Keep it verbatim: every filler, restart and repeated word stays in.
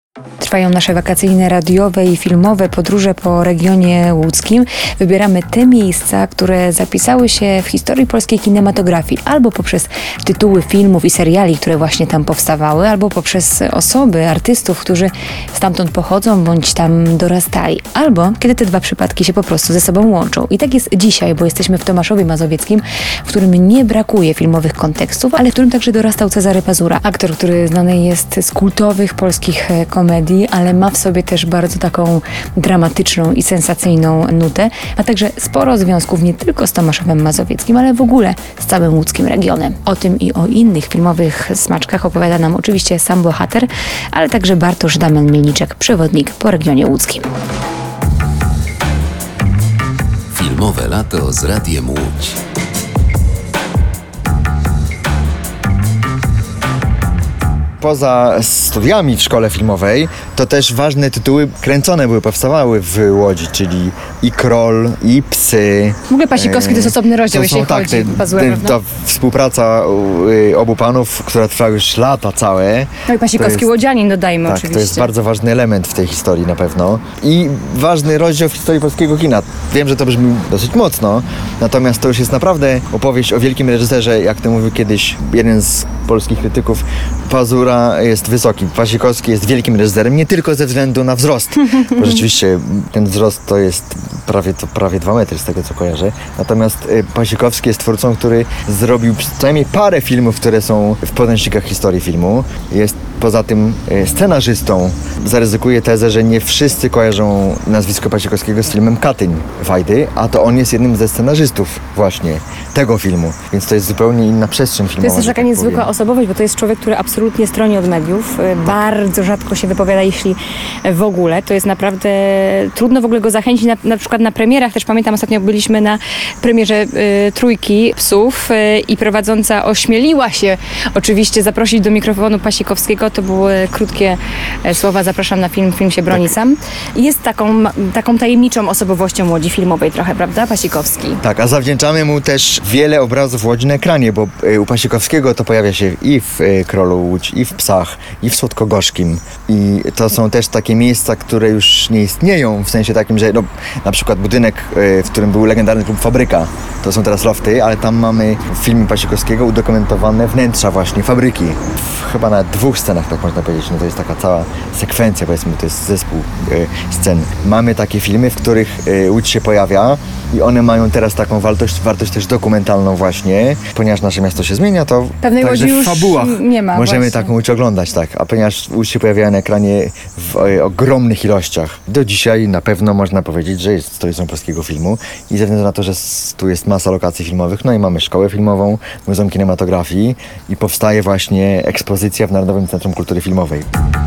Trwają nasze wakacyjne radiowe i filmowe podróże po regionie łódzkim. Wybieramy te miejsca, które zapisały się w historii polskiej kinematografii albo poprzez tytuły filmów i seriali, które właśnie tam powstawały, albo poprzez osoby, artystów, którzy stamtąd pochodzą bądź tam dorastali, albo kiedy te dwa przypadki się po prostu ze sobą łączą. I tak jest dzisiaj, bo jesteśmy w Tomaszowie Mazowieckim, w którym nie brakuje filmowych kontekstów, ale w którym także dorastał Cezary Pazura, aktor, który znany jest z kultowych polskich komedii, ale ma w sobie też bardzo taką dramatyczną i sensacyjną nutę, a także sporo związków nie tylko z Tomaszowem Mazowieckim, ale w ogóle z całym łódzkim regionem. O tym i o innych filmowych smaczkach opowiada nam oczywiście sam bohater, ale także Bartosz Damian-Mielniczek, przewodnik po regionie łódzkim. Filmowe lato z Radiem Łódź. Poza studiami w szkole filmowej, to też ważne tytuły kręcone były, powstawały w Łodzi, czyli i Kroll, i Psy. W ogóle Pasikowski to jest osobny rozdział, To są, jeśli tak, chodzi te, o Pazurę, te, prawda? ta współpraca y, obu panów, która trwa już lata całe. No i Pasikowski to jest- łodzianin, dodajmy Tak, oczywiście. to jest bardzo ważny element w tej historii na pewno. I ważny rozdział w historii polskiego kina. Wiem, że to brzmi dosyć mocno, natomiast to już jest naprawdę opowieść o wielkim reżyserze, jak to mówił kiedyś jeden z polskich krytyków. Pazura jest wysoki, Pasikowski jest wielkim reżyserem, nie tylko ze względu na wzrost, bo rzeczywiście ten wzrost to jest prawie, to prawie dwa metry z tego co kojarzę. Natomiast y, Pasikowski jest twórcą, który zrobił przynajmniej parę filmów, które są w podręcznikach historii filmu. Jest poza tym y, scenarzystą. Zaryzykuję tezę, że nie wszyscy kojarzą nazwisko Pasikowskiego z filmem Katyń Wajdy, a to on jest jednym ze scenarzystów właśnie tego filmu, więc to jest zupełnie inna przestrzeń To filmowa. jest też że taka tak niezwykła powiem. osobowość, bo to jest człowiek, który absolutnie stroni od mediów. Y, Bardzo rzadko się wypowiada, jeśli w ogóle. To jest naprawdę trudno w ogóle go zachęcić, na, na przykład na premierach. Też pamiętam, ostatnio byliśmy na premierze y, Trójki Psów y, i prowadząca ośmieliła się oczywiście zaprosić do mikrofonu Pasikowskiego. To były krótkie e, słowa, zapraszam na film, film się broni sam. I jest taką, ma- taką tajemniczą osobowością Łodzi filmowej trochę, prawda, Pasikowski? Tak, a zawdzięczamy mu też wiele obrazów Łodzi na ekranie, bo y, u Pasikowskiego to pojawia się i w y, Krolu Łódź, i w Psach, i w Słodko-Gorzkim. I to są też takie miejsca, które już nie istnieją, w sensie takim, że no, na przykład budynek, y, w którym był legendarny klub Fabryka, to są teraz lofty, ale tam mamy w filmie Pasikowskiego udokumentowane wnętrza właśnie fabryki. W chyba na dwóch scenach, tak można powiedzieć, no to jest taka cała sekwencja, powiedzmy, to jest zespół y, scen. Mamy takie filmy, w których y, Łódź się pojawia i one mają teraz taką wartość, wartość też dokumentalną właśnie, ponieważ nasze miasto się zmienia, to Pewnej także Łodzi w już fabułach nie ma, możemy właśnie. taką Łódź oglądać, tak, a ponieważ Łódź się pojawia na ekranie w e, ogromnych ilościach, do dzisiaj na pewno można powiedzieć, że jest stolicą polskiego filmu i ze względu na to, że s- tu jest masa lokacji filmowych, no i mamy szkołę filmową, Muzeum Kinematografii i powstaje właśnie ekspozycja w Narodowym Centrum Kultury Filmowej.